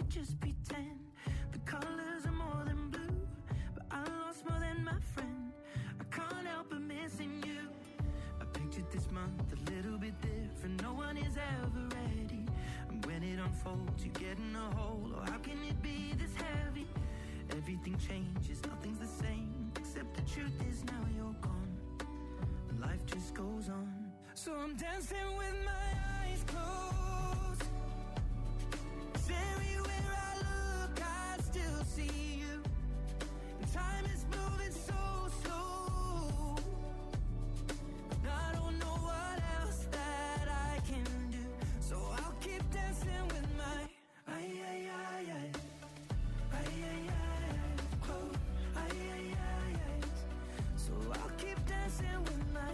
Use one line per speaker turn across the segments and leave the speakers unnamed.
just pretend. The colors are more than blue, but I lost more than my friend. I can't help but missing you. I pictured this month a little bit different. No one is ever ready, and when it unfolds, you get in a hole. Oh, how can it be this heavy? Everything changes, nothing's the same, except the truth is now you're gone. Life just goes on. So I'm dancing with my eyes closed. 'Cause everywhere I look, I still see you. And time is moving so slow. And I don't know what else that I can do. So I'll keep dancing with my eyes closed. So I'll keep dancing with my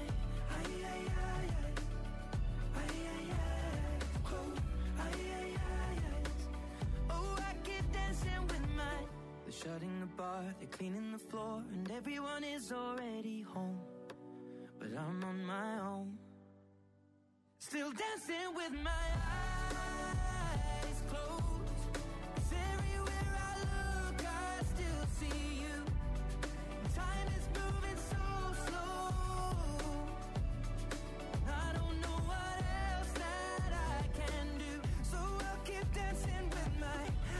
shutting the bar, they're cleaning the floor, and everyone is already home. But I'm on my own, still dancing with my eyes closed. 'Cause everywhere I look, I still see you. Time is moving so slow. I don't know what else that I can do. So I'll keep dancing with my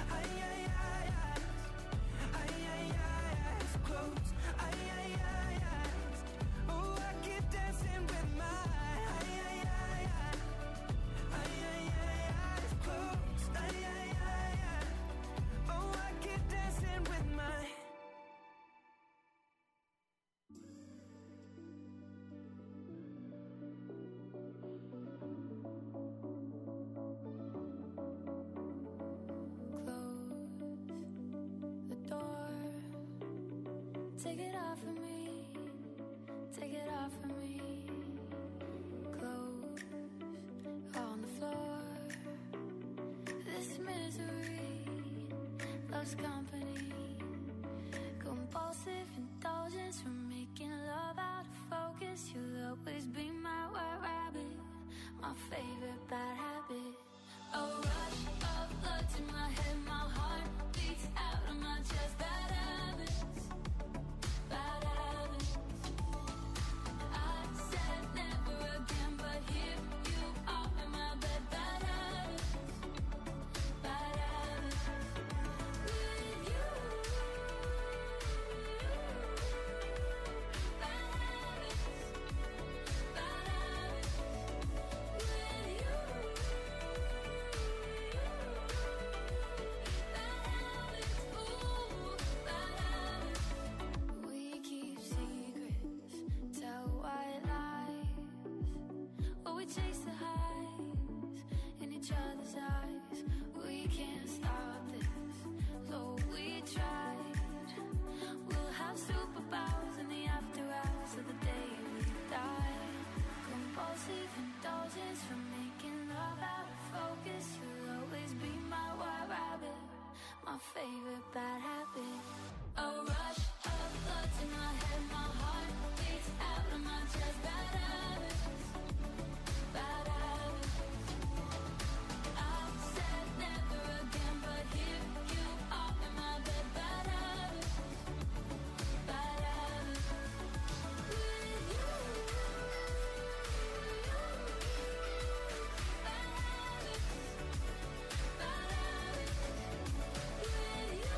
take it off of me, take it off of me. Clothes on the floor. This misery loves company. Compulsive indulgence from making love out of focus. You'll always be my white rabbit, my favorite bad habit. A rush of blood to my head, my heart beats out of my chest. Bad habits. Bad habits. I said never again, but here you are in my bed. Bad habits. Bad habits. With you. Bad habits. Bad habits. With you. Bad habits. Ooh, bad habits. We keep secrets, tell white lies, while we chase the highs in each other's eyes. We can't stop this, though we tried. We'll have superpowers in the after hours of the day we die. Compulsive indulgence from making love out of focus. You'll always be my white rabbit, my favorite bad habit. A rush of blood to my head, my heart beats out of my chest. Bad habits, bad habits. I said never again, but here you are in my bed. Bad habits, bad habits. With you, bad habits, bad habits. With you.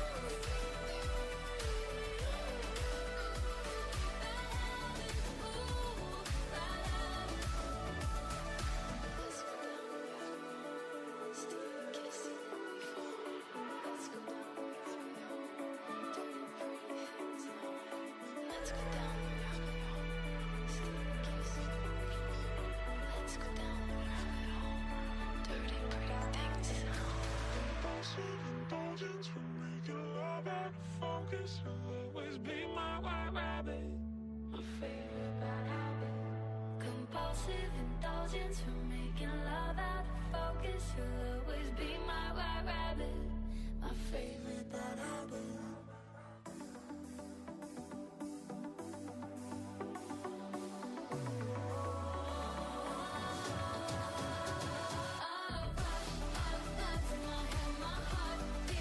Indulgence from making love out of focus. You'll always be my white rabbit, my favorite bad habit. Compulsive indulgence from making love out of focus. You'll always be my white rabbit, my favorite bad habit. Oh, rush of blood to my head, my heart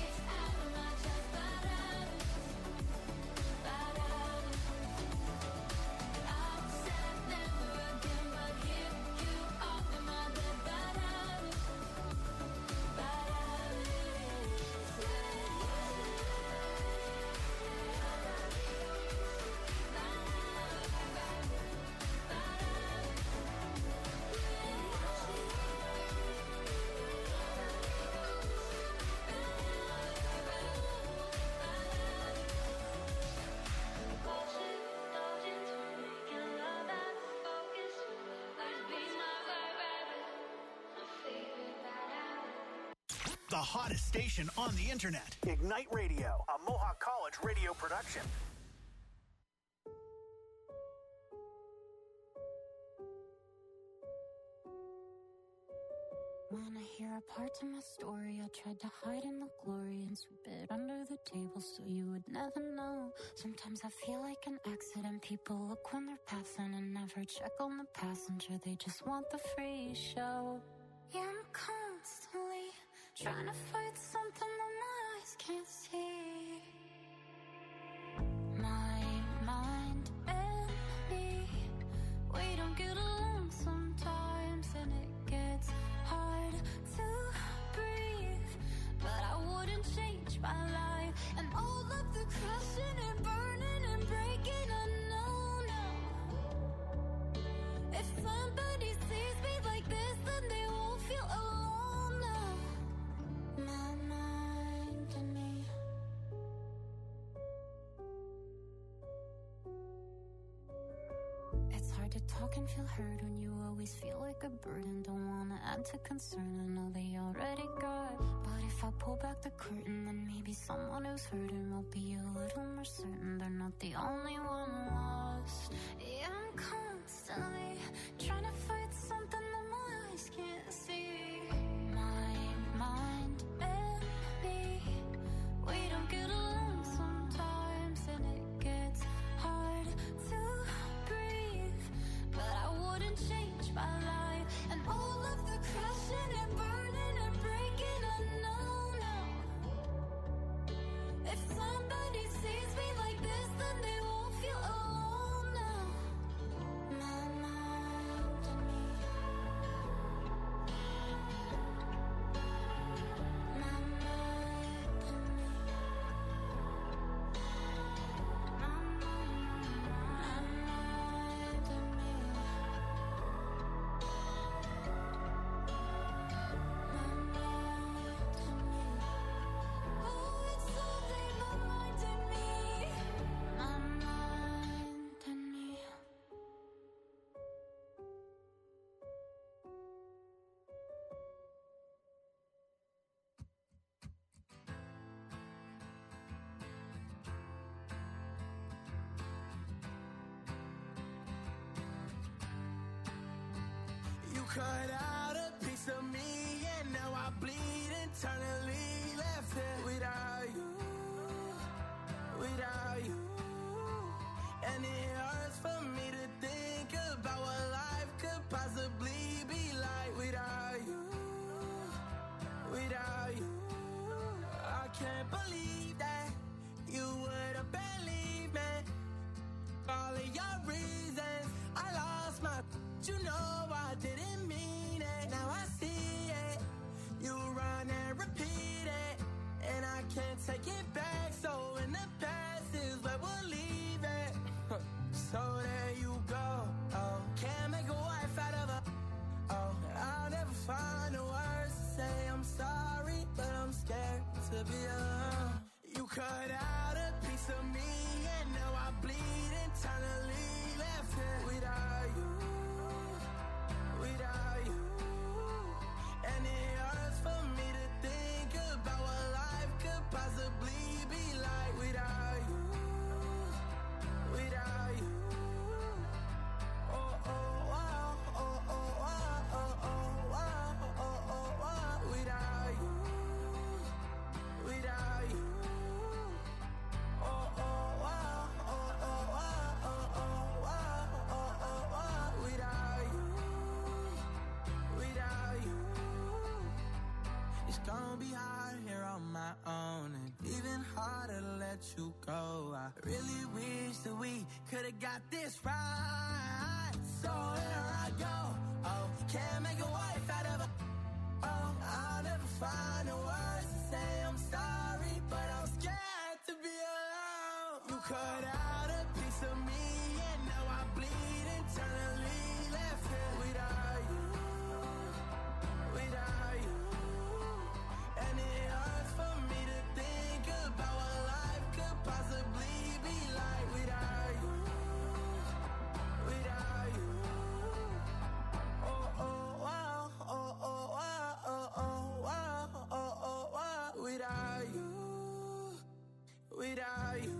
The hottest station on the internet. Ignite Radio, a Mohawk College radio production.
Wanna hear a part of my story? I tried to hide in the glory and sweep it under the table so you would never know. Sometimes I feel like an accident. People look when they're passing and never check on the passenger. They just want the free show. Yeah, I'm constantly trying to fight something that my eyes can't see. My mind and me, we don't get along sometimes, and it gets hard to breathe. But I wouldn't change my life and all of the crashing and burning and breaking. I know now, if somebody sees me like this, then they won't feel alone now. My mind and me. It's hard to talk and feel heard when you always feel like a burden. Don't wanna add to concern, I know they already got. But if I pull back the curtain, then maybe someone who's hurting will be a little more certain they're not the only one lost. Yeah, I'm constantly trying to fight something that my eyes can't see. My mind and me, we don't get along sometimes, and it gets hard to breathe. But I wouldn't change my life and all of the crashing and burning and breaking. I know now, if somebody sees me like this, then they won't feel alone now. My mind and me. My mind and me. My mind and me. Oh, it's something my mind and me. My mind and me.
You cut out a piece of me, and now I bleed internally. Left here without you, without you. And it hurts for me to think about what life could possibly be like without you, without you. I can't believe that you would have believed me. All of your reasons, I lost my. You know I didn't mean it. Now I see it. You run and repeat it, and I can't take it back. So in the past is where we'll leave it. So there you go. Oh, can't make a wife out of her. Oh, I'll never find the words to say I'm sorry, but I'm scared to be alone. You cut out a piece of me, and now I bleed internally. Left here without you, without you. And it hurts for me to think about what life could possibly be like without you, without you. Oh, oh, wow, oh, oh, wow, oh, oh, wow, oh, oh, wow, without you, without you. Oh, oh, wow, oh, oh, wow, oh, oh, wow, oh, oh, wow, without you, without you. It's gonna be hard here on my own, and even harder to let you go. I really wish that we could've got this right. So here I go. Oh, can't make a wife out of her. Oh, I'll never find the words to say I'm sorry, but I'm scared to be alone. You cut out a piece of me, and now I bleed internally. Left here without you, without you. And it hurts for me to think about what life could possibly be like without you, without you. Oh, oh, wow, oh, oh, wow, oh, oh, wow, oh, oh, without you.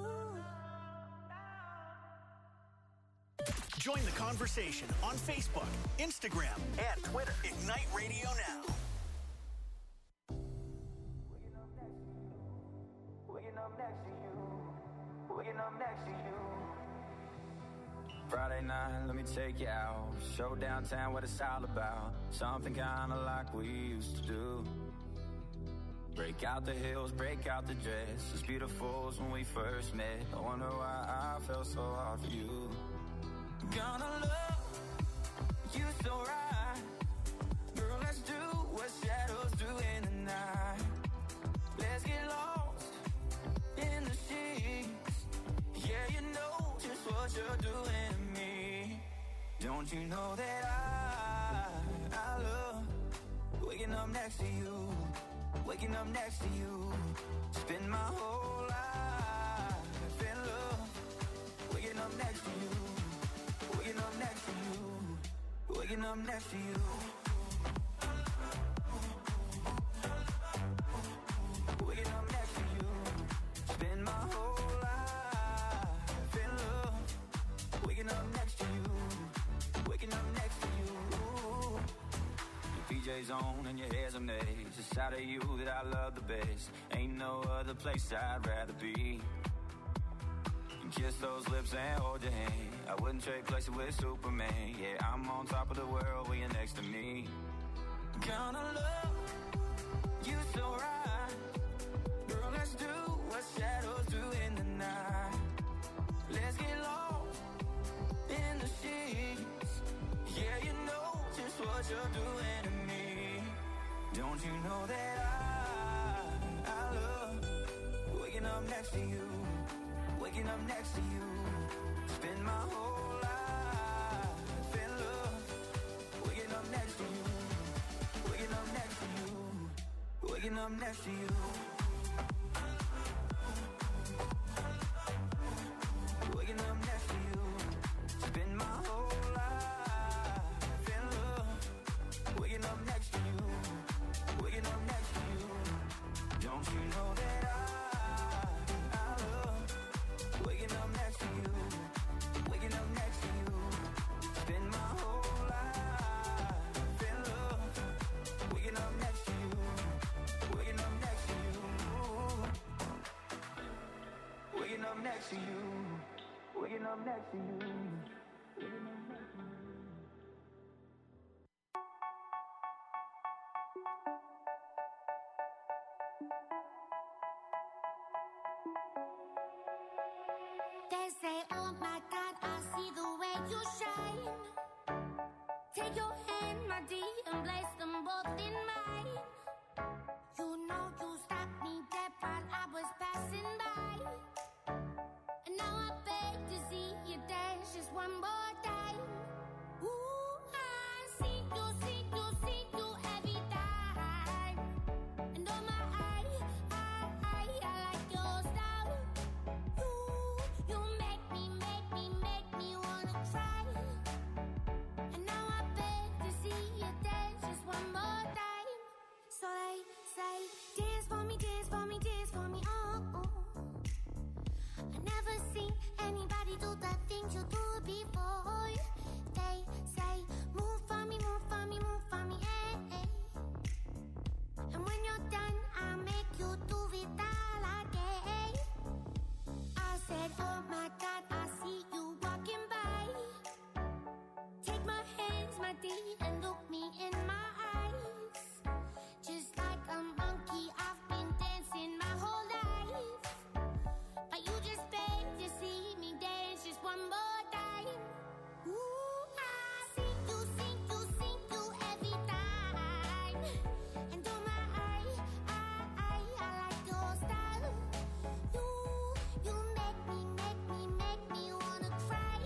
Join the conversation on Facebook, Instagram, and Twitter. Ignite Radio Now.
Waking up next to you. Waking up next to you.
Friday night, let me take you out. Show downtown what it's all about. Something kinda like we used to do. Break out the heels, break out the dress. As beautiful as when we first met. I wonder why I felt so hard for you. Gonna love you so right. Girl, let's do what shadows do in the night. Let's get lost in the sheets. Yeah, you know just what you're doing to me. Don't you know that I love waking up next to you. Waking up next to you. Spend my whole life in love. Waking up next to you. Waking up next to you. Waking up next to you. Waking up next to you. Spend my whole life in love. Waking up next to you. Waking up next to you. Your PJ's on and your hair's a maze. It's out of you that I love the best. Ain't no other place I'd rather be. Kiss those lips and hold your hand. I wouldn't trade places with Superman. Yeah, I'm on top of the world when you're next to me. Gonna love you so right. Girl, let's do what shadows do in the night. Let's get lost in the sheets. Yeah, you know just what you're doing to me. Don't you know that I love waking up next to you. Waking up next to you. Spend my whole life in love. Waking up next to you. Waking up next to you. Waking up next to you. Waking up next to you. Spend my whole life in love. Waking up next to you. Waking up next to you. Don't you know that I love waking up next to you, waking up next to you. Spend my whole life in love. Waking up next to you, waking up next to you. Waking up next to you, waking up next to you.
They say, oh my God, I see the way you shine. Take your hand, my dear, and place them both in mine. You know you stopped me dead while I was passing by. And now I beg to see you dance just one more time. Ooh, I see you, see you, see you every time. And oh my, I like your style. You make me wanna cry. And now I beg to see you dance just one more time. So they say, dance for me, dance for me, dance for me, oh, oh. I never seen anybody do the things you do before. They say, move for me, move for me, move for me, eh, eh. And when you're done, I'll make you do it all again. I said, oh my God, I see you walking by. Take my hands, my dear, and look me in my eyes. Just like a monkey, I've been dancing my whole life. But you just beg to see me dance just one more time. Ooh, I see you, see you, see you every time. And oh my, I like your style. You make me wanna cry.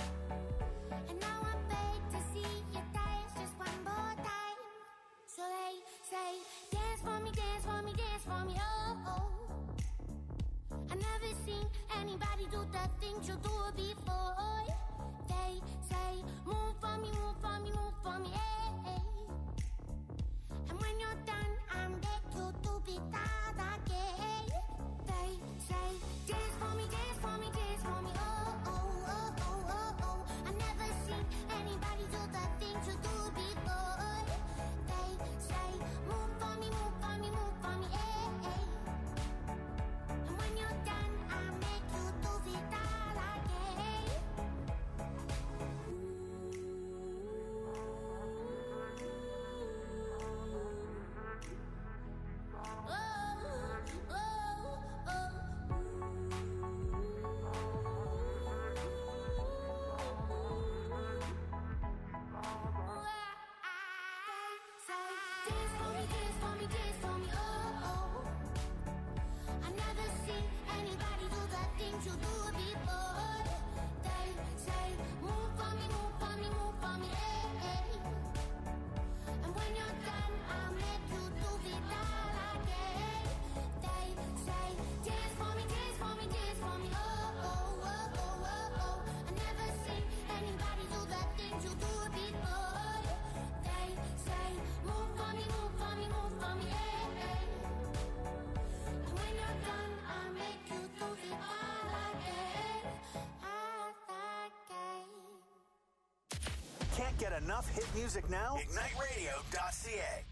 And now I beg to see you dance just one more time. So they say, dance for me, dance for me, dance for me, oh, oh. I never seen anybody do the things you do before. They say, move for me, move for me, move for me, eh, eh. And when you're done, I'm back to do it all again. They say,
Can't get enough hit music now? IgniteRadio.ca.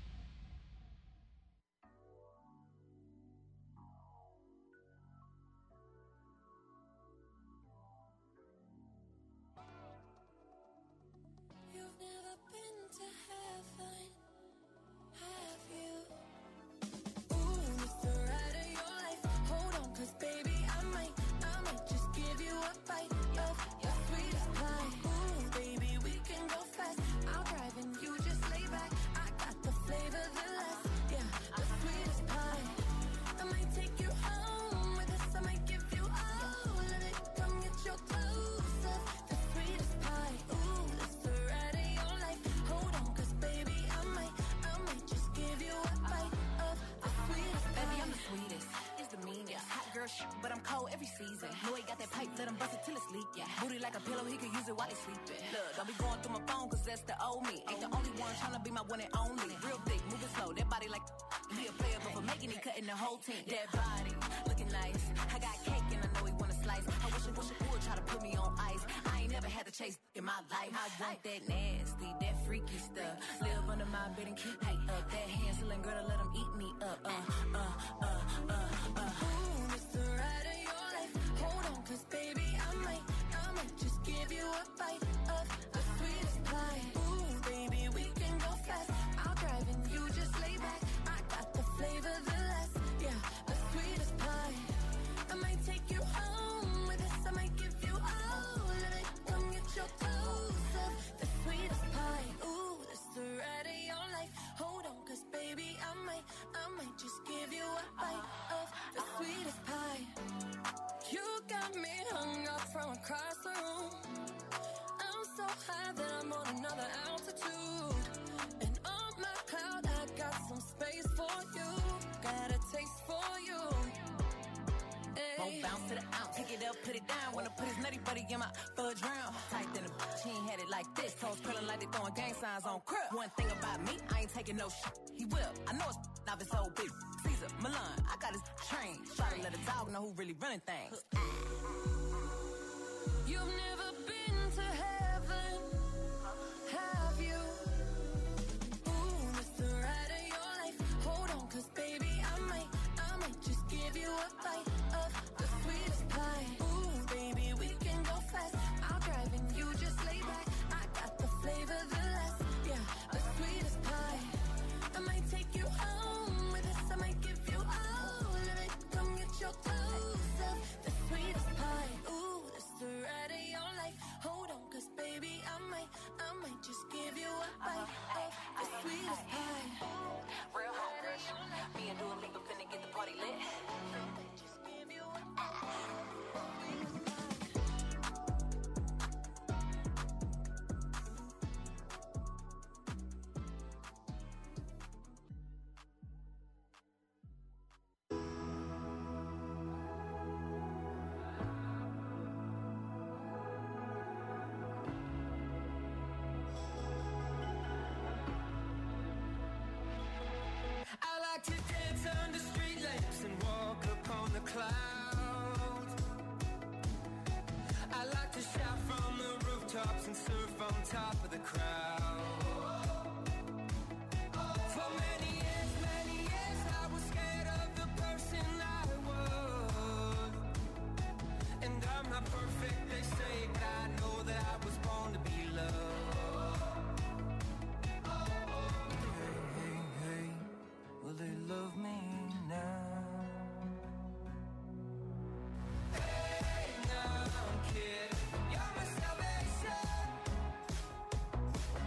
You've never been to heaven, have you? Ooh, it's the ride of your life. Hold on, 'cause baby, I might just give you a bite of your sweetest pie. Ooh, baby, we can go fast. I'll drive and you just lay back. I got the flavor, the last, yeah, the sweetest pie. I might take you home with us. I might give you all of it. Come get your clothes off. The sweetest pie. Ooh, it's the ride of your life. Hold on, 'cause baby, I might just give you a bite of the sweetest pie.
Baby, I'm the sweetest. It's the meanest. Hot girl shit, but I'm cold every season. Know he got that pipe, let him bust it till it's leak. Yeah. Booty like a pillow, he could use it while he's sleeping. Look, don't be going through my phone, 'cause that's the old me. Ain't the only one tryna be my one and only. Real thick, moving slow, that body like he a player, but for making it, cutting the whole team. That body, looking nice. I got cake and I know he wanna slice. I wish it would try to put me on ice. I ain't never had to chase in my life. I want that nasty, that freaky stuff. Live under my bed and keep me up. That Hansel girl to let him eat me up.
Ooh, it's the ride of your life. Hold on, 'cause baby, I might just give you a bite of the sweetest pie. Ooh, baby, we can go fast. I'll drive and you just lay back. I got the flavor, the last, yeah, the sweetest pie. I might take you home with us. I might give you all of it. Come get your clothes off. The sweetest pie. Ooh, it's the ride of your life. Hold on, 'cause baby, I might just give you a bite of the sweetest pie. You got me hung up from across the room. I'm so high that I'm on another altitude. And on my cloud, I got some space for you. Got a taste for you.
Won't bounce to the ounce. Pick it up, put it down. Wanna put his nutty buddy in my fudge round. Tight than a bitch, he ain't had it like this. Toes curling like they throwing gang signs on crib. One thing about me, I ain't taking no shit. He will. I know it's now it's so big. Caesar, Milan, I got his train. Try to let a dog know who really running things.
You've never been to heaven, have you? Ooh, it's the ride of your life. Hold on, 'cause baby, I might just give you a bite of the sweetest pie. Ooh, baby, we can go fast. I'll drive and you just lay back. I got the flavor, the last, yeah, the sweetest pie. I might take you home with us. I might give you all of it. Come get your clothes off. The sweetest pie. Ooh, it's the ride of your life. Hold on, 'cause baby, I might just give you a bite of the sweetest pie.
Real hot girl. Me and Dua Lipa finna get the party lit.
Just give you a
I like to dance under street lamps and walk upon the clouds. I like to shout from the rooftops and surf on top of the crowd. For many years I was scared of the person I was. And I'm not perfect, they say, but I know that I was born to be loved. Hey, will they love me now? Hey, now, kid, you're my salvation.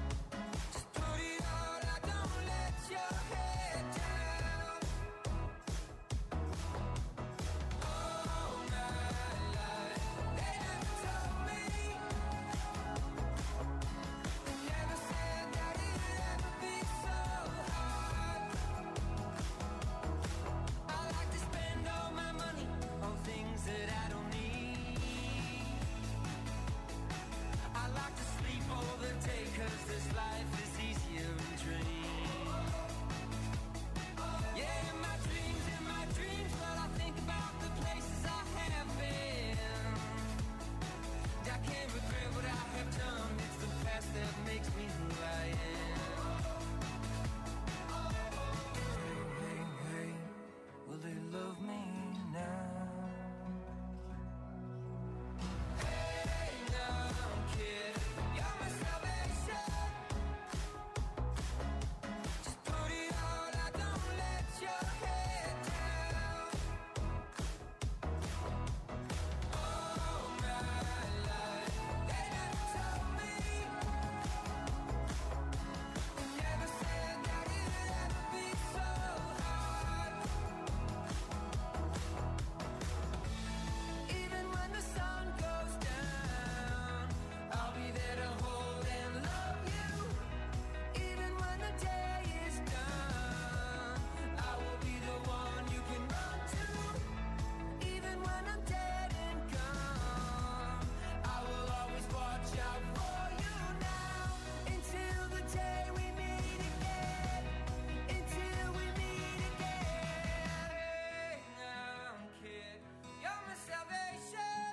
even when I'm dead and gone. I will always watch out for you now, until the day we meet again, until we meet again. Hey, now, kid, you're my salvation.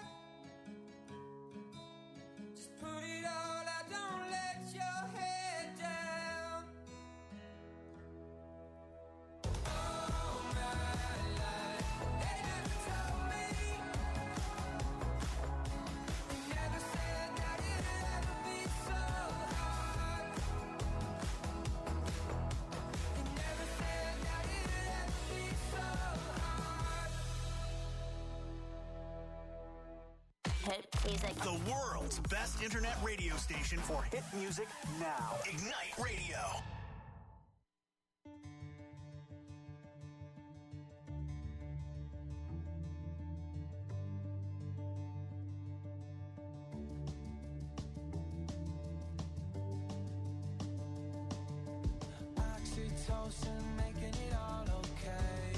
Just put it all out, don't let your head down. Oh my life, they never told me, they never said that it'd ever be so hard. They never said that it'd ever be so hard.
Hit music.
The world's best internet radio station for hit music now. Ignite Radio.
Oxytocin making it all okay.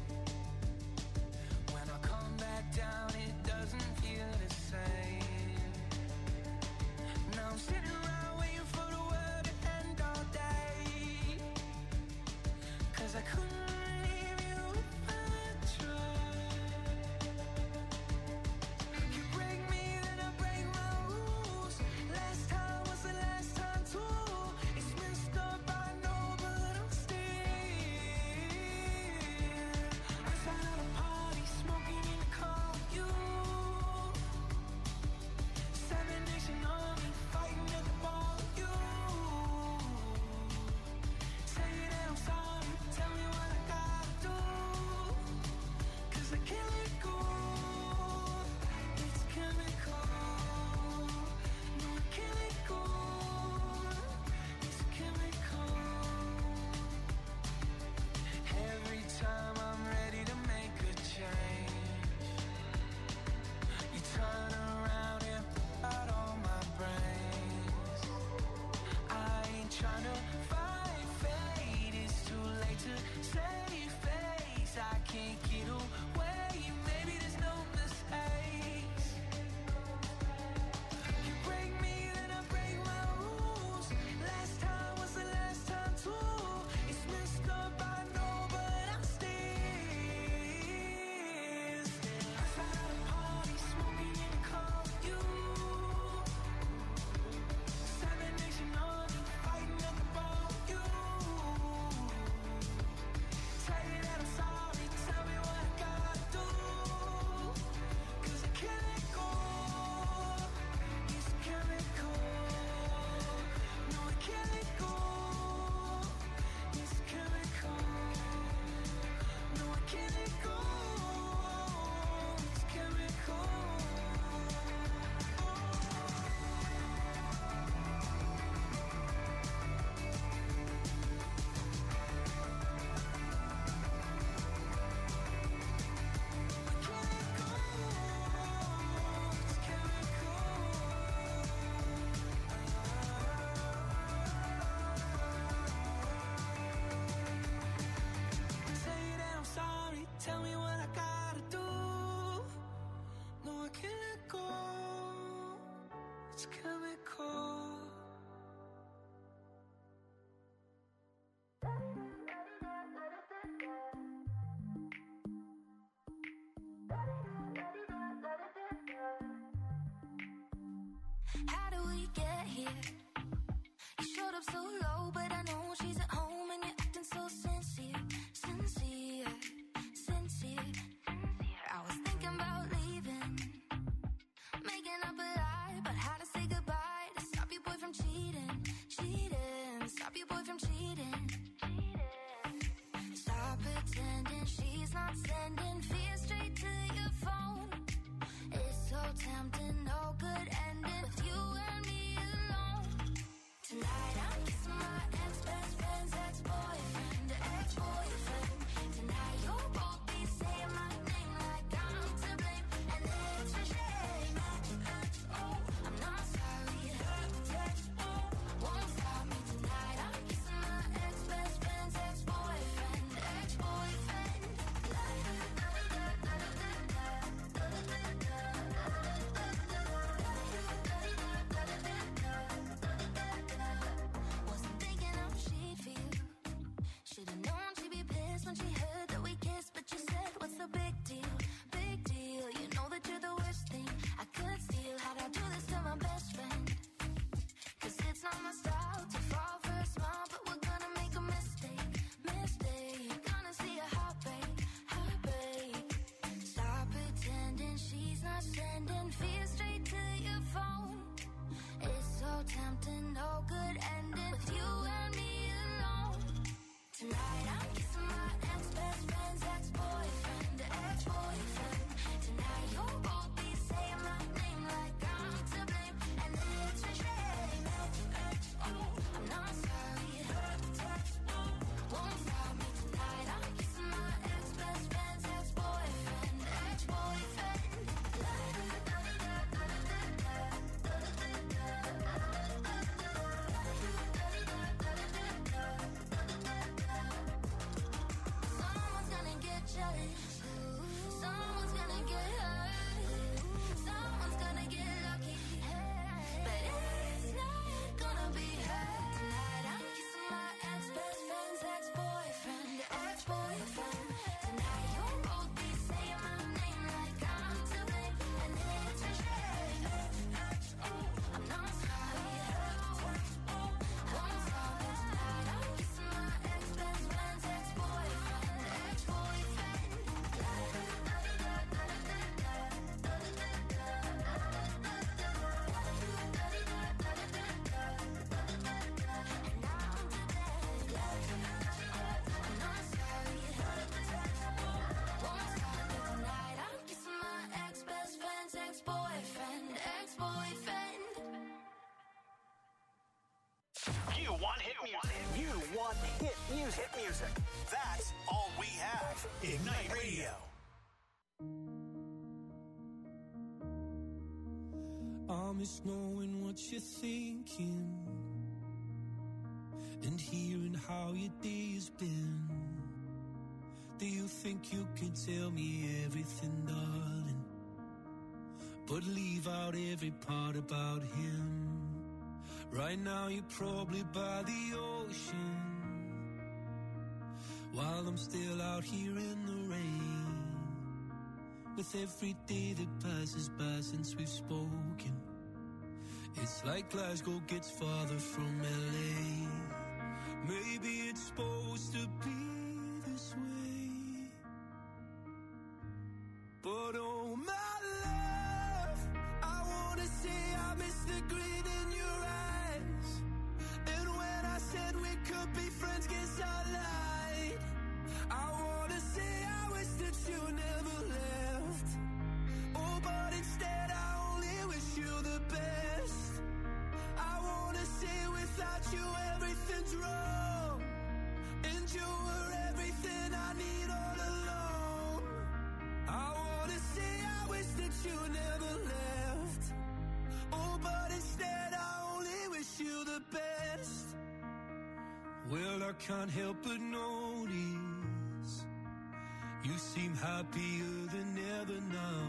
When I come back down, it doesn't feel the same. Now I'm sitting around waiting for the world to end all day. 'Cause I couldn't leave you if I tried. You break me, then I break my rules. Last time was the last time too. It's messed up, I know, but I'm still outside of a party, smoking in the car with you. Seven Nation Army fighting at the bar with you. Say that I'm sorry, tell me what I gotta do. 'Cause I can't let go. It's chemical. No, I can't let go. It's chemical. Every time I'm ready to make a change, you turn around and pull out all my brains. I ain't trying to fight fate, it's too late to save face. I can't get away, maybe there's no mistakes. You break me, then I break my rules. Last time was the last time too. It's messed up, I know, but I'm still outside of a party, smoking in the car with you. Seven Nation Army fighting at the bar with you. Say that I'm sorry, tell me what I gotta do. 'Cause I can't let go. It's chemical. No, I can't let go. It's chemical. No, I can't let go. It's chemical. Say that I'm sorry, tell me what I gotta do. No, I can't let go. It's chemical.
How do we get here? You showed up so low, but I know she's at home and you're acting so sincere, sincere, sincere. I was thinking about leaving, making up a lie about how to say goodbye to stop your boy from cheating, cheating, stop your boy from cheating. Stop pretending she's not sending fear straight to your phone. It's so tempting, no good ending with you and me alone. Tonight I'm kissing my ex-best friend's ex-boyfriend, ex-boyfriend. Tonight you'll both be saying my name like I'm to blame, and it's a shame. Oh, I'm not sorry. Won't stop me tonight. I'm kissing my ex-best friend's ex-boyfriend, ex-boyfriend. La, la, la, la. sending fear straight to your phone. It's so tempting, no good ending with you and me alone. Tonight I'm kissing my ex-best friend's ex-boyfriend, ex-boyfriend. Tonight you'll both be saying my name like I'm to blame, and it's a shame. I'm not sorry. Won't stop me tonight. I'm kissing my ex-best friend's ex-boyfriend, ex-boyfriend. Someone's gonna get jealous. Someone's gonna get hurt. Someone's gonna get lucky. But it's not gonna be her. Tonight I'm kissing my ex-best friend's ex-boyfriend, ex-boyfriend. Tonight you'll both be saying my name like I'm to blame, and it's a shame. I'm not sorry. Won't stop me tonight. I'm kissing my ex-best friend's ex-boyfriend, ex-boyfriend.
You want hit music. You want hit music. Hit music. That's all we have. Ignite Radio.
I miss knowing what you're thinking and hearing how your day's been. Do you think you can tell me everything, darling, but leave out every part about him? Right now you're probably by the ocean, while I'm still out here in the rain. With every day that passes by since we've spoken, it's like Glasgow gets farther from LA. Maybe it's supposed to be this way, but oh my love, I wanna say I miss the grin in your eyes. And when I said we could be friends, guess I lied. I wanna say I wish that you never left. Oh, but instead I only wish you the best. I wanna say without you everything's wrong, and you were everything I need all along. I wanna say I wish that you never left. Oh, but instead I only wish you the best. Well, I can't help but notice you seem happier than ever now.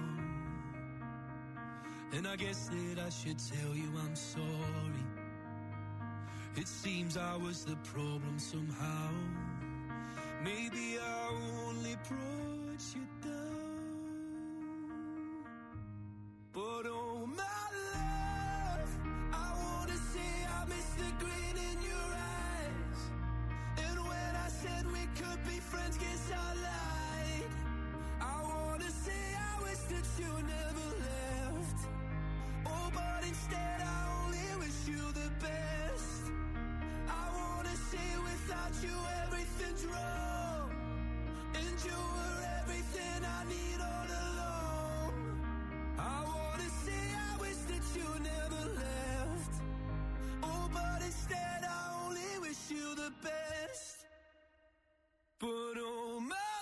And I guess that I should tell you I'm sorry. It seems I was the problem somehow. Maybe I only brought you down. But oh my love, I wanna say I miss the grin in your eyes. And when I said we could be friends, guess I lied. I wanna say I wish that you never left. Oh, but instead I only wish you the best. I wanna say without you everything's wrong, and you were everything I need all along. I wanna say I wish that you never left. Oh, but instead I only wish you the best. But oh my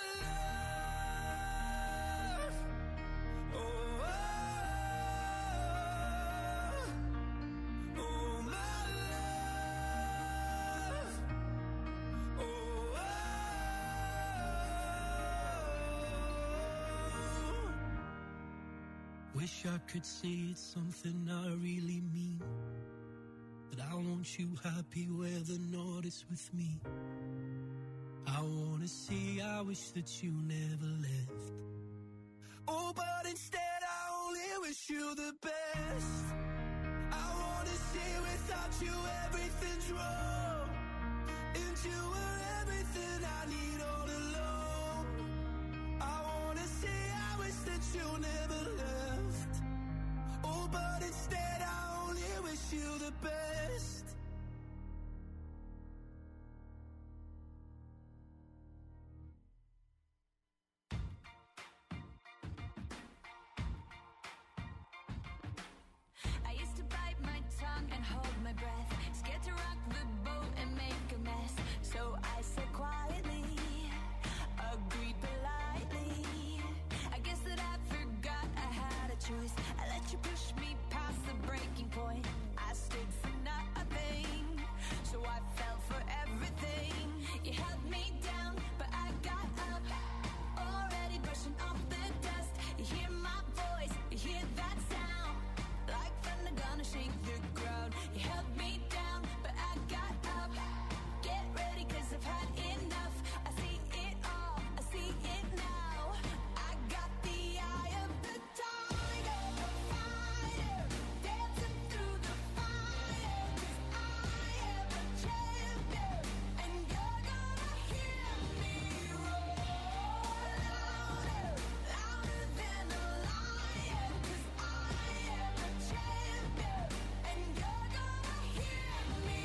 love, oh, oh my love, oh, wish I could say it's something I really mean, that I want you happy where the north is with me. I wanna say I wish that you never left. Oh, but instead I only wish you the best. I wanna say without you everything's wrong, and you were everything I need all along. I wanna say I wish that you never left.
to rock the boat and make a mess. So I said quietly, agreed politely. I guess that I forgot I had a choice. I let you push me past the breaking point. I stood for nothing, so I fell for everything. You held me down, but I got up, already brushing off the dust. You hear my voice, you hear that sound, like thunder gonna shake the ground. You held me down, but I got up. Get ready, 'cause I've had enough. I see it all, I see it now. I got the eye of the tiger, a fighter, dancing through the fire. 'Cause I am a champion, and you're gonna hear me roar louder, louder than a lion. 'Cause I am a champion, and you're gonna hear me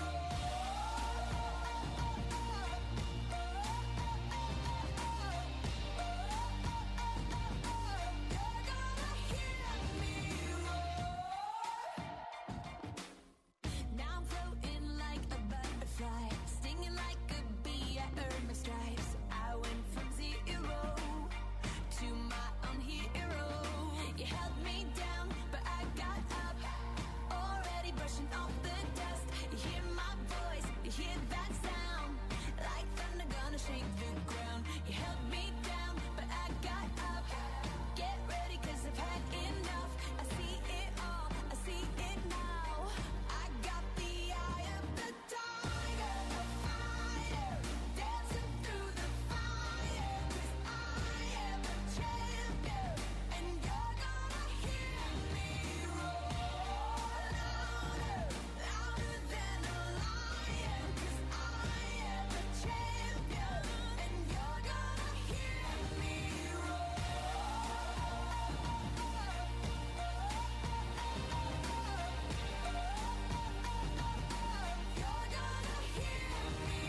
Now I'm floating like a butterfly, stinging like a bee. I earned my stripes. I went from zero to my own hero. You held me down, but I got up, already brushing off the dust. You hear my voice, you hear that sound, like thunder gonna shake the ground. You held me down, but I got up. Get ready, 'cause I've had enough. I see it all, I see it now. I got the eye of the tiger, a fighter, dancing through the fire. 'Cause I am a champion, and you're gonna hear me roar louder, louder than a lion. 'Cause I am a champion, and you're gonna hear me roar. You're gonna hear me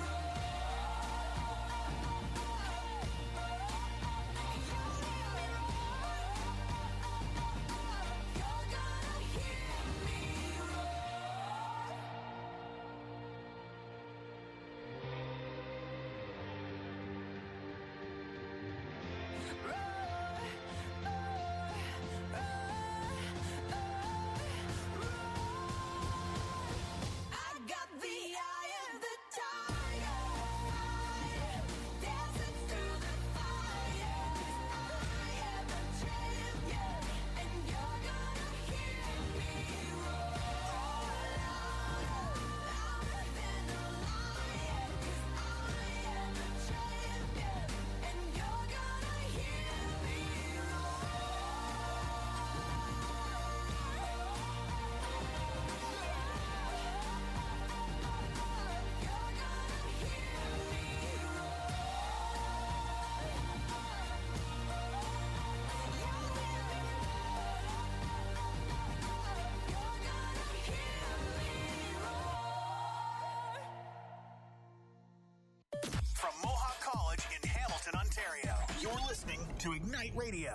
I got the eye of the tiger, fighter, dancing through the fire. 'Cause I am a champion, and you're gonna hear me roar louder, louder than a lion. 'Cause I am a champion, and you're gonna hear me
From Mohawk College in Hamilton, Ontario, you're listening to Ignite Radio.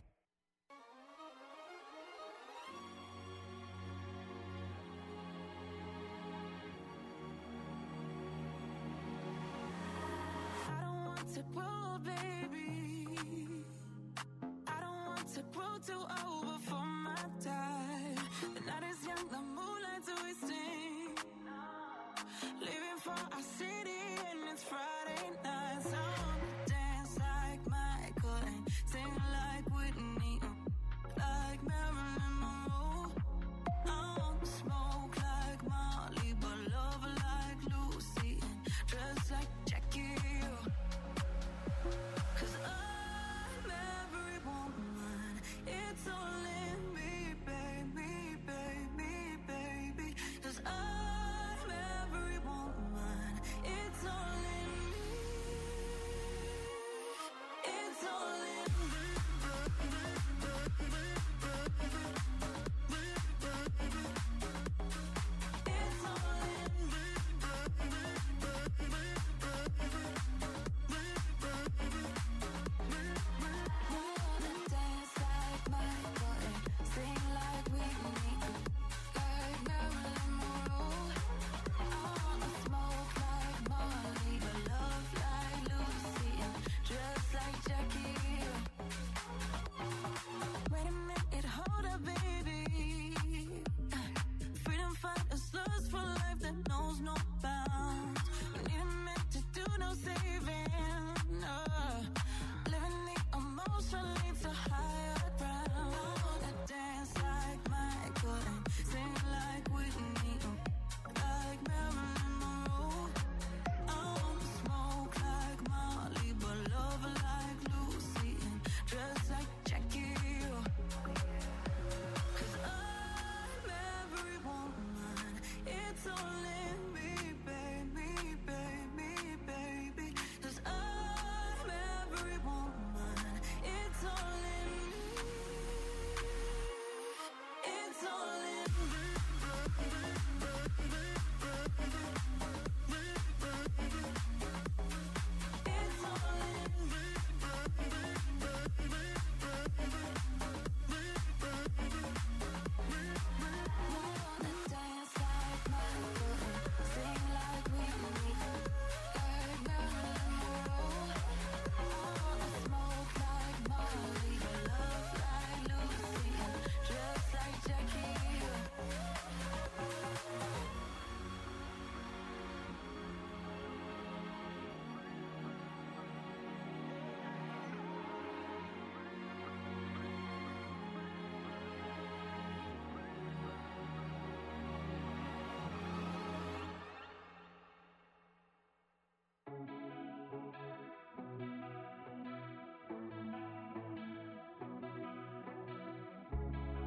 I don't want to grow, baby. I don't want to grow too old before my time. The night is young, the moonlight's wasting. Leaving for our city and it's Friday night. So I wanna dance like Michael and sing like Whitney, like Marilyn Monroe. I want to smoke like Molly, but love like Lucy and dress like Jackie Hill. 'Cause I'm every woman, it's all in me, baby, baby, baby. 'Cause I'm every woman, it's all in me. It's all in me.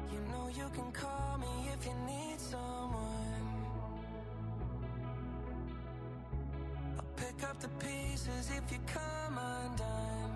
You know you can call me if you need someone. I'll pick up the pieces if you come undone.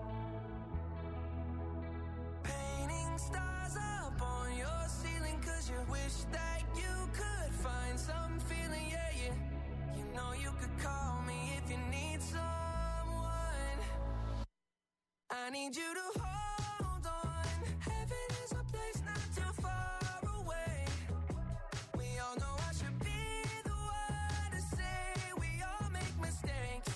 Painting stars up on your ceiling 'cause you wish that you could find some feeling, yeah, yeah. You know you could call me if you need someone. I need you to hold on. Heaven is a place not too far away. We all know I should be the one to say we all make mistakes.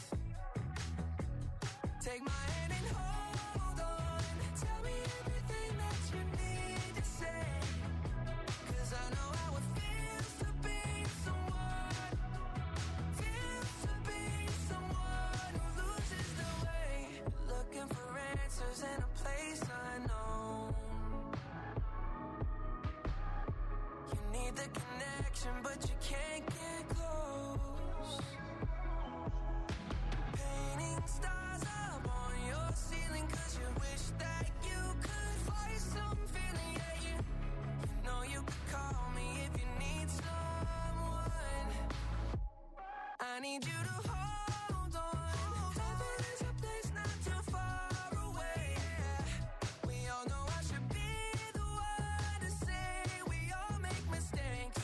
Take my hand and hold on. Tell me everything that you need to say. 'Cause I know how it feels to be someone. Feels to be someone who loses the way. Looking for answers in a place unknown. You need the connection, but you can't get close. Painting stars up on your ceiling 'cause you wish that you could find some feeling, yeah, yeah. You know you could call me if you need someone. I need you to hold on. Heaven is a place not too far away. We all know I should be the one to say we all make mistakes.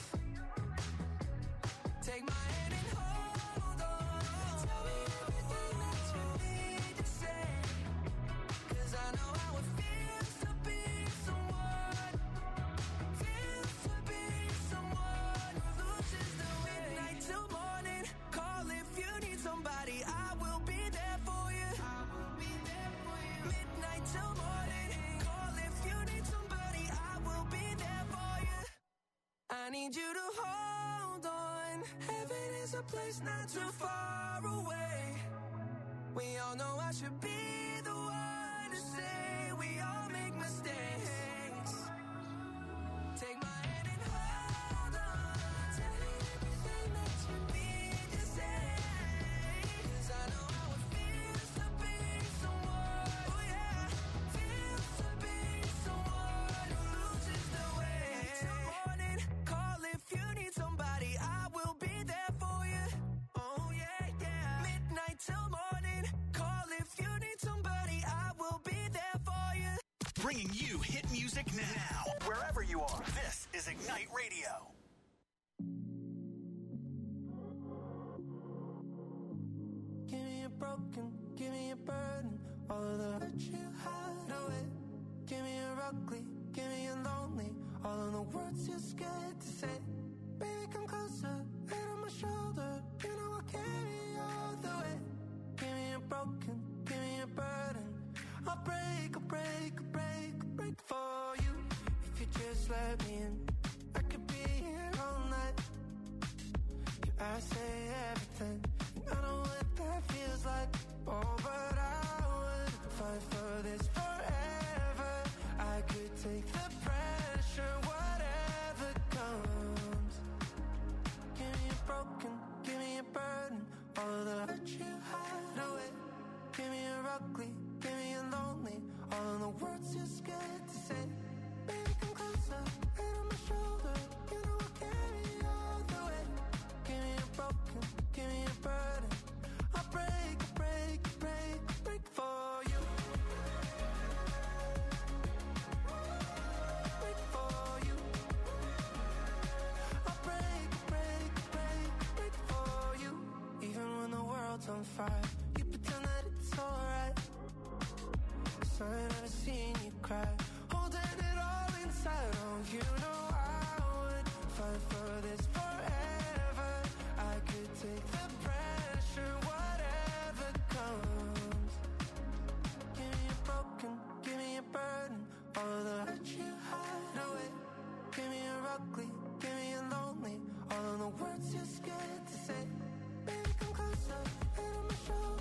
Take my hand and hold on. Tell me everything that you need to say. 'Cause I know how it feels to be someone. Feels to be someone who loses the way. Midnight till morning. Call if you need somebody. I will be there for you. I will be there for you. Midnight till morning. Call if you need somebody. I will be there for you. I need you to hold on. Heaven is a place not too far away. We all know I should be the one to say we all make mistakes. Take my hand and hold on. Tell me everything that you need to say. 'Cause I know how it feels to be someone. Oh yeah, feels to be someone who loses the way. Till morning, call if you need somebody. I will be there for you. Oh yeah, yeah. Midnight till morning, call if you need somebody. I will be there for you.
Bringing you hit music now. Wherever you are, this is Ignite Radio.
Give me a broken, give me a burden, all of the hurt you hide away. Give me a ugly, give me a lonely, all of the words you're scared to say. Baby, come closer, head on my shoulder, you know I'll carry you all the way. Give me a broken, give me a burden, I'll break, I'll break, I'll break, I'll break for you. If you just let me in, I could be here all night. I say everything, and I know what that feels like. Oh, but I would fight for this forever. I could take the pressure, whatever comes. Give me a broken, give me a burden, all of the hurt you hide away. Give me a ugly, give me a lonely, all of the words you're scared to say. Baby, come closer, head on my shoulder, you know I'll carry you all the way. Give me a broken, give me a burden, I'll break, break, break, break for you. Break for you. I'll break, break, break, break for you. Even when the world's on fire, you pretend that it's alright. 'Cause I ain't never seen you cry, holding it all inside. Oh, you know I would fight for this forever. I could take the pressure, whatever comes. Give me a broken, give me a burden, all of the hurt you hide away. Give me a ugly, give me a lonely, all of the words you're scared to say. Baby, come closer, head on my shoulder.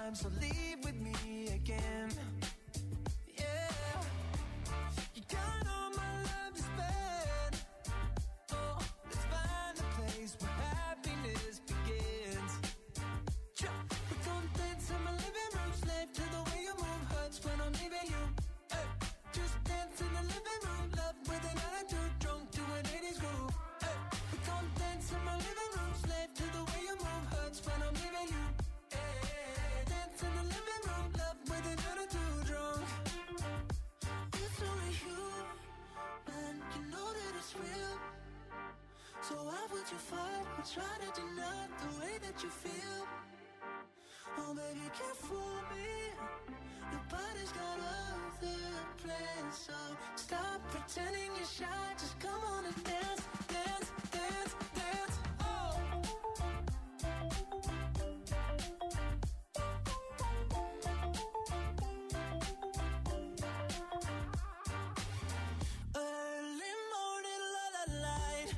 time, so leave with me again. Yeah, you got all my love to spend. Oh, let's find a place where happiness begins. We're gonna dance in my living room, slave to the way you move, hurts when I'm leaving you. Hey, just dance in the living room, love with an attitude, drunk to an 80s groove. Hey, we're gonna dance in my living room, slave to the way you move, hurts when I'm leaving you. Hey, dance in the living room, love with an attitude, drunk. It's only you, man, you know that it's real. So why would you fight or try to deny the way that you feel? Oh baby, you can't fool me. Your body's got other plans, so stop pretending you're shy. Just come on and dance, dance, dance, dance. Oh. Early morning, light.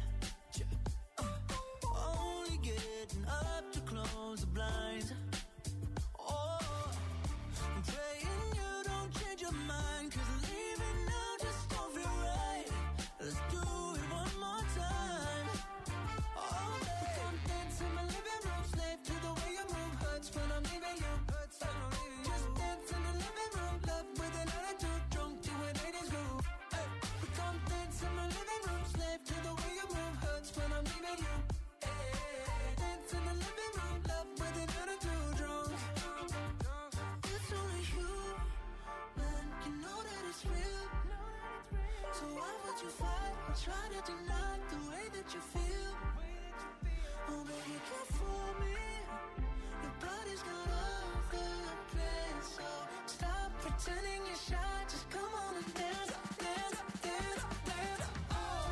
Only getting up to close the blinds. Oh, I'm praying you don't change your mind, 'cause leaving now just don't feel right. Let's do it one more time. Oh, baby, come dance in my living room, slave to the way you move, hurts when I'm leaving you. Just dance in the living room, love with an attitude, drunk to an 80s groove. Hey, we come dance in my living room, slave to the way you move, hurts when I'm leaving you. Hey, dance in the living room, love with an attitude, drunk. It's only you, man, you know that it's real. So why would you fight or try to deny the way that you feel? Oh baby, you can't fool me. Your body's got other plans, so stop pretending you're shy. Just come on and dance, dance, dance, dance. Oh,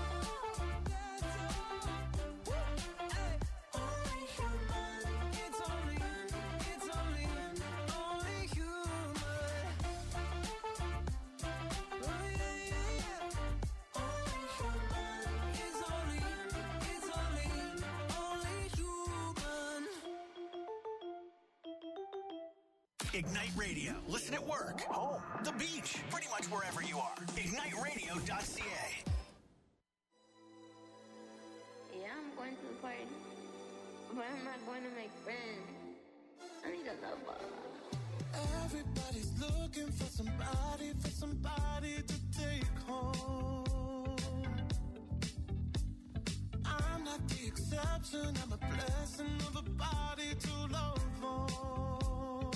hey, only human. It's only human. Oh yeah, yeah, yeah. Only human. It's only human.
Ignite Radio. Listen at work, home, the beach, pretty much wherever you are. IgniteRadio.ca.
Yeah, I'm going to the party, but I'm not going to make friends. I need a lover.
Everybody's looking for somebody to take home. I'm not the exception, I'm a blessing of a body to love on.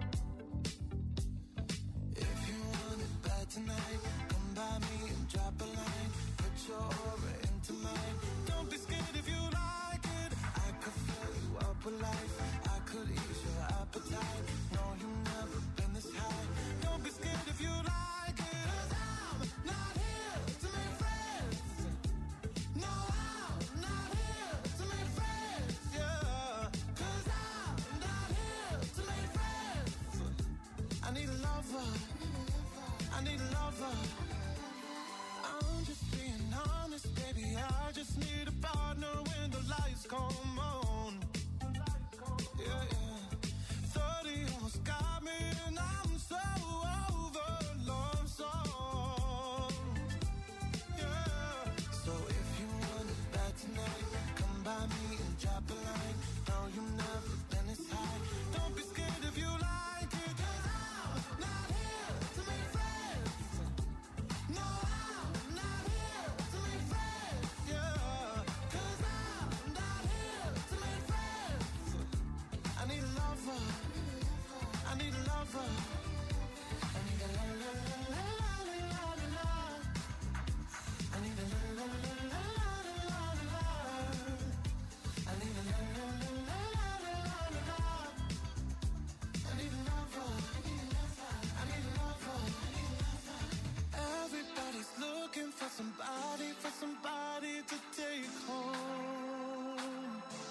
If you want it bad tonight, come by me and drop a line. Put your aura into mine. Don't be scared if you like it. I could fill you up with life. I could ease your appetite. No, you've never been this high. Don't be scared if you like it. 'Cause I'm not here to make friends. No, I'm not here to make friends. Yeah. 'Cause I'm not here to make friends. I need a lover. I need a lover. I'm just being honest, baby. I just need a partner when the lights come on. Yeah, yeah. 30 almost got me, and I'm so over love song. Yeah. So if you want it bad tonight, come by me and drop a line. No, you've never been this high. Don't be scared if you like it. 'Cause I'm not here to make friends. No, I'm not here to make friends. Yeah. 'Cause I'm not here to make friends. I need a lover. I need a lover. I need a la la la la la la la. I need a la la la la la la la. I need a la la la la la la la. I need a lover. I need a lover. Everybody's looking for somebody to take home.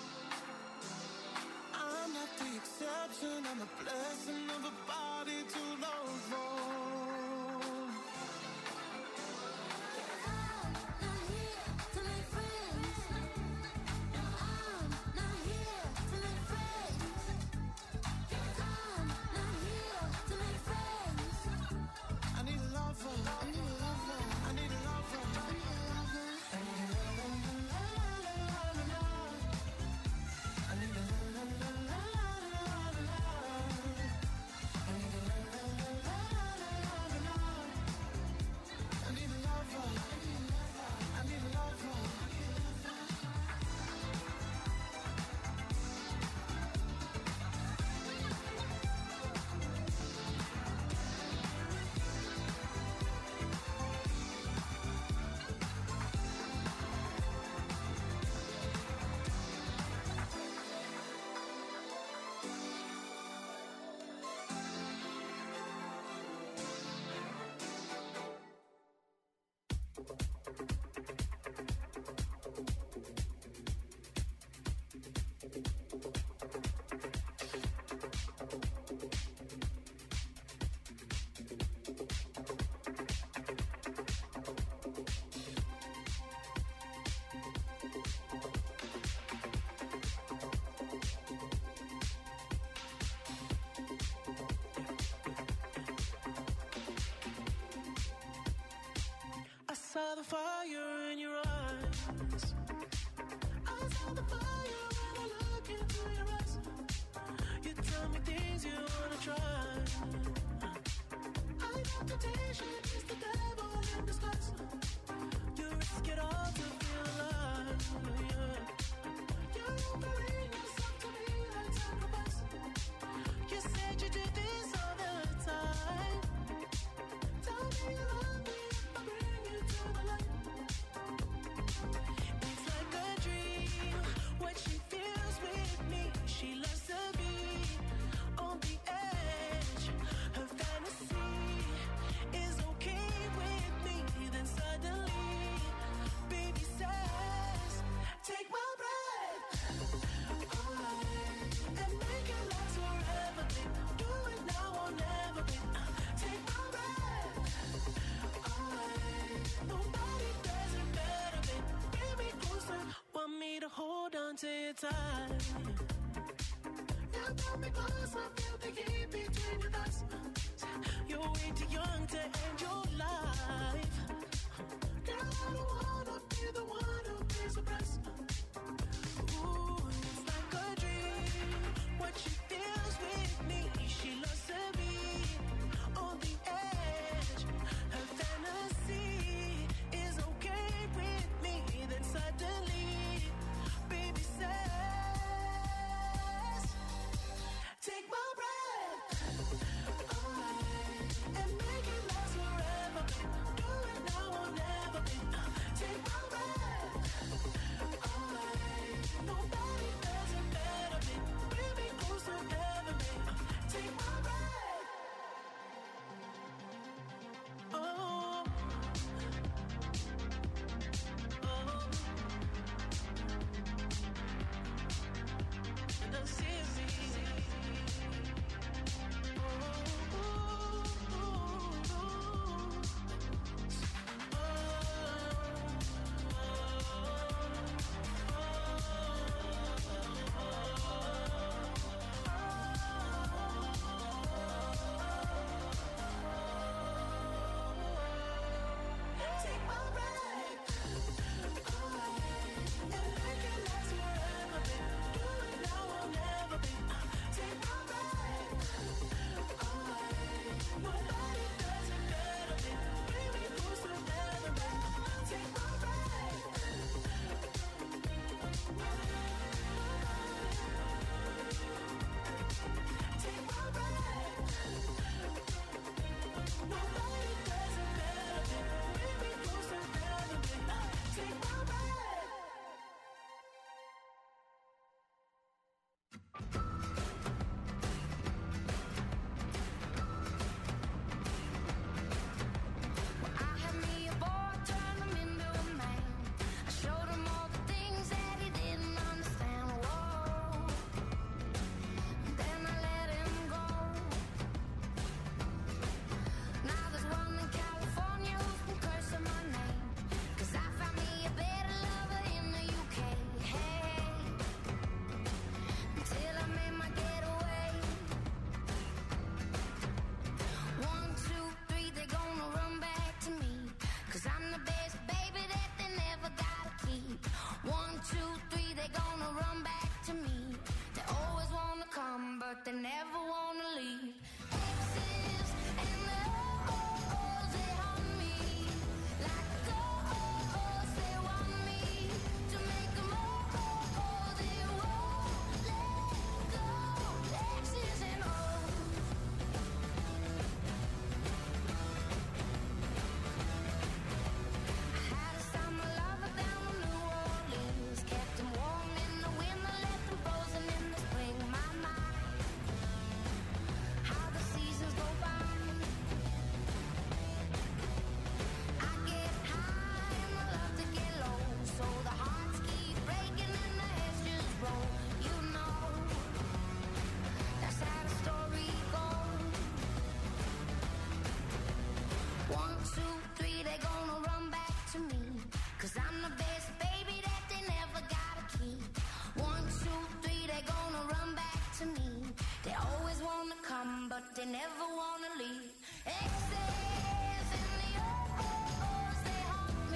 I'm not the exception, I'm a blessing of a body to love on.
I'm not here to make friends. No, I'm not here to make friends. I'm
saw the fire in your eyes. I saw the fire when I look into your eyes. You tell me things you wanna try. I know temptation is the devil in disguise. You risk it all to feel alive, yeah. You're offering yourself to me like sacrifice. You said you did this all the time. Tell me you love me if I bring you to the light. It's like a dream what she feels with me. She loves to be on the edge. Her fantasy is okay with me. Then suddenly, baby says, take my breath away and make it last forever, babe. Do it now or never, babe. Take my breath away. Nobody does it better, babe. Bring me closer. Want me to hold on to your tight. You brought me close, I feel the heat between your thighs. You're way too young to end your life. Girl, I don't wanna be the one who pays the price. Ooh, it's like a dream what she feels with me. She loves to be on the edge. Her fantasy is okay with me. Then suddenly, baby says, take my breath away and make it last forever, babe. Do it now or never, babe. Take my breath away. Nobody does it better, babe. Bring me closer ever, babe. Take my breath. Oh, oh, and I see me. Take my breath away and make it last forever, babe. Do it now or never, babe. Take my breath away. Nobody does it better, babe. Bring me closer ever, babe. Take my breath. Take my breath. Nobody does it better, babe. Bring me closer ever, babe. Take my breath.
I had me a boy, turned him into a man. I showed him all the things that he didn't understand. Whoa. Then I let him go. Now there's one in California who's been cursing my name. 'Cause I found me a better lover in the UK. Hey, until I made my getaway. 1, 2, 3, they're gonna run back to me. 'Cause I'm the best baby that they never gotta keep. 1, 2, 3, they're gonna run back to me. They always wanna come, but they never wanna leave. Exes and the oh-ohs, they haunt me. Like the oh-ohs, they want me to make them oh-oh, they won't let go. Exes and O's. I had a summer lover down in New Orleans. Kept him warm in the winter, left him frozen in the spring. My mind, how the seasons go by. I get high and I love to get low. So the hearts keep breaking and the heads just roll. You know, that's how the story goes. 1, 2, 3, they're gonna run back to me. 'Cause I'm the best baby that they never gotta keep. 1, 2, 3, they're gonna run back to me. They always wanna come, but they never wanna leave. Exes and the oh-ohs, they haunt me.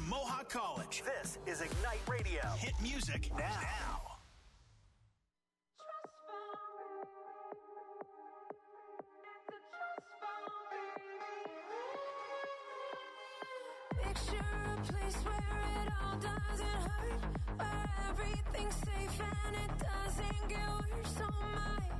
Mohawk College. This is Ignite Radio. Hit music now.
Picture a place where it all doesn't hurt, where everything's safe and it doesn't get worse. Oh my